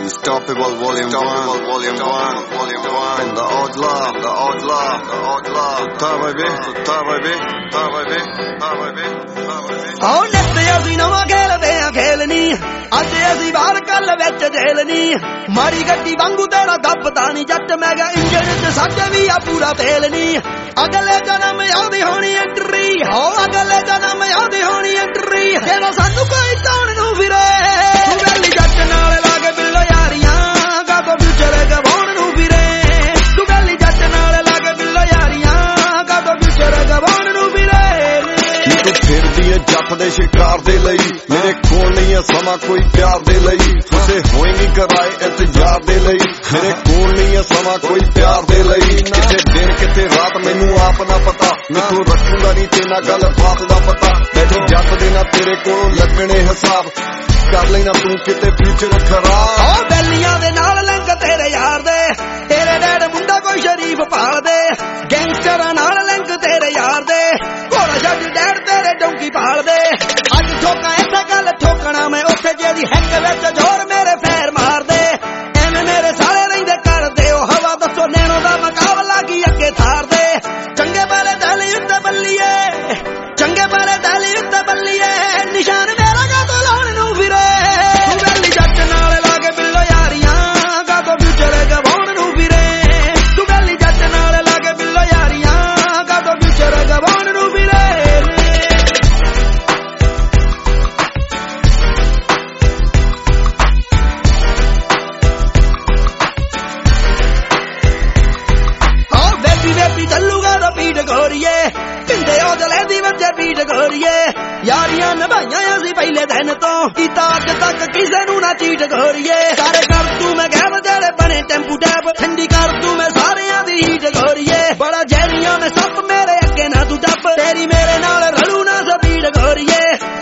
Unstoppable volume 1 and the odd love baby Oh nette ਅਸੀਂ ਨਵਾਂ ਖੇਲਦੇ ਆ ਖੇਲਨੀ ਅੱਜ ਅਸੀਂ ਬਾਹਰ ਕੱਲ ਵਿੱਚ ਜੇਲਨੀ ਮਾੜੀ ਗੱਡੀ ਵਾਂਗੂ ਤੇਰਾ ਦੱਬਦਾ ਨਹੀਂ ਜੱਟ ਮੈਂ ਗਿਆ ਇੰਜਣ ਤੇ ਸਾਡੇ ਵੀ ਆ ਪੂਰਾ ਤੇਲ ਨਹੀਂ ਅਗਲੇ ਜਨਮ ਆਉਂਦੀ ਹੋਣੀ ਐਂਟਰੀ ਹੋ ਅਗਲੇ ਜਨਮ ਆਉਂਦੀ ਹੋਣੀ ਐਂਟਰੀ ਜਿਹੜਾ ਸਾਨੂੰ ਕੋਈ ਤਾਣ ਨੂੰ ਫਿਰੇ ਤੂੰ ਵੇਲੀ ਜੱਟ ਨਾਲ ਲਾਗੇ ਬਿੱਲੋ ਯਾਰੀਆਂ ਕਾਤੋਂ ਫਿਊਚਰ ਗਵਾਉਣ ਨੂੰ ਫਿਰੇ ਤੂੰ ਵੇਲੀ ਜੱਟ ਨਾਲ ਲਾਗੇ ਬਿੱਲੋ ਯਾਰੀਆਂ ਕਾਤੋਂ ਫਿਊਚਰ ਗਵਾਉਣ ਨੂੰ ਫਿਰੇ ਤੂੰ ਫਿਰਦੀ ਏ ਜੱਟ ਦੇ ਸ਼ਿਕਾਰ ਦੇ ਲਈ ਮੇਰੇ ਕੋਲ ਨਹੀਂ ਹੈ ਸਮਾਂ ਕੋਈ ਪਿਆਰ ਦੇ ਲਈ ਤੁਸੀਂ ਹੋਏਗੀ ਕਰਾਏ ਇੰਤਜ਼ਾਰ ਦੇ ਲਈ ਮੇਰੇ ਕੋਲ ਨਹੀਂ ਹੈ ਸਮਾਂ ਕੋਈ ਪਿਆਰ ਦੇ ਲਈ ਕਿਤੇ ਦਿਨ ਕਿਤੇ ਰਾਤ ਮੈਨੂੰ ਆਪ ਨਾ ਪਤਾ ਮੈਨੂੰ ਰੱਖੂਗਾ ਨਹੀਂ ਤੇ ਨਾ ਗੱਲ ਬਾਤ ਦਾ ਪਤਾ ਬੈਠੇ ਜੱਟ ਦੇ ਨਾ ਤੇਰੇ ਕੋਲ ਲੱਗਣੇ ਹਿਸਾਬ ਕਰ ਲੈਣਾ ਤੂੰ ਕਿਤੇ ਫਿਊਚਰ ਖਰਾਬ ਓ ਬੈਲੀਆਂ ਦੇ ਨਾਲ ਲੰਘ ਤੇਰੇ ਯਾਰ ਦੇ ਤੇਰੇ ਡੈਡ ਮੁੰਡਾ ਕੋਈ ਸ਼ਰੀਫ ਭਾਲ ਦੇ ਗੈਂਗਸਟਰਾਂ ਨਾਲ ਲੰਘ ਤੇਰੇ ਯਾਰ ਦੇ ਘੋੜਾ ਛੱਡ ਡੈਡ ਤੇਰੇ ਡੌਂਕੀ ਭਾਲ ਦੇ ਅੱਜ ਠੋਕਾਂ ਇੱਥੇ ਗੱਲ ਠੋਕਣਾ ਮੈਂ ਉੱਥੇ ਜਿਹਦੀ ਹੈਕ ਵਿੱਚ ਜ਼ੋਰ ਮੇਰੇ ਫੇਰ ਮਾਰ ਦੇ ਐਵੇਂ ਮੇਰੇ ਸਾਰੇ ਰਹਿੰਦੇ ਕਰਦੇ ਉਹ ਹਵਾ ਦੱਸੋ ਨੈਣੋ ਦਾ ਮੁਕਾਬਲਾ ਕੀ ਅੱਗੇ ਥਾਰ ਦੇ ਚੰਗੇ ਵਾਲੇ ਦਲੀ ਉੱਤੇ ਬੱਲੀਏ ਚੰਗੇ ਵਾਲੇ ਦਲੀ ਉੱਤੇ ਬੱਲੀਏ ਨਿਸ਼ਾਨ ਮੇਰਾ ਕਾਤੋਂ ਲਾਉਣ ਨੂੰ ਫਿਰੇ ਤੂੰ ਵੇਲੀ ਜੱਟ ਨਾਲ ਲਾਗੇ ਬਿੱਲੋ ਯਾਰੀਆਂ ਕਾਤੋਂ ਫਿਊਚਰ ਗਵਾਉਣ ਨੂੰ ਫਿਰੇ ਤੂੰ ਵੇਲੀ ਜੱਟ ਨਾਲ ਲਾਗੇ ਬਿੱਲੋ ਯਾਰੀਆਂ ਕਾਤੋਂ ਫਿਊਚਰ ਗਵਾਉਣ ਨੂੰ ਫਿਰੇ ਵੇਪੀ ਚੱਲੂਗਾ ਤਾਂ ਪੀਟ ਗੋਰੀਏ ਪਿੰਡੇ ਉਹ ਜਲੇਦੀ ਵਿੱਚ ਪੀਟ ਗੋਰੀਏ ਯਾਰੀਆਂ ਨਿਭਾਈਆਂ ਅਸੀਂ ਪਹਿਲੇ ਦਿਨ ਤੋਂ ਕੀਤਾ ਅੱਜ ਤੱਕ ਕਿਸੇ ਨੂੰ ਨਾ ਚੀਟ ਗੋਰੀਏ ਸਾਰੇ ਕਰ ਤੂੰ ਮੈਂ ਗੈਬ ਜਿਹੜੇ ਬਣੇ ਟੈਂਪੂ ਟੈਪ ਠੰਡੀ ਕਰ ਤੂੰ ਮੈਂ ਸਾਰਿਆਂ ਦੀ ਹੀਟ ਗੋਰੀਏ ਬੜਾ ਜੈਰੀਆਂ ਨੇ ਸੱਪ ਮੇਰੇ ਅੱਗੇ ਨਾ ਤੂੰ ਡੱਬ ਤੇਰੀ ਮੇਰੇ ਨਾਲ ਰਲੂ ਨਾ ਸਪੀਡ ਗੋਰੀਏ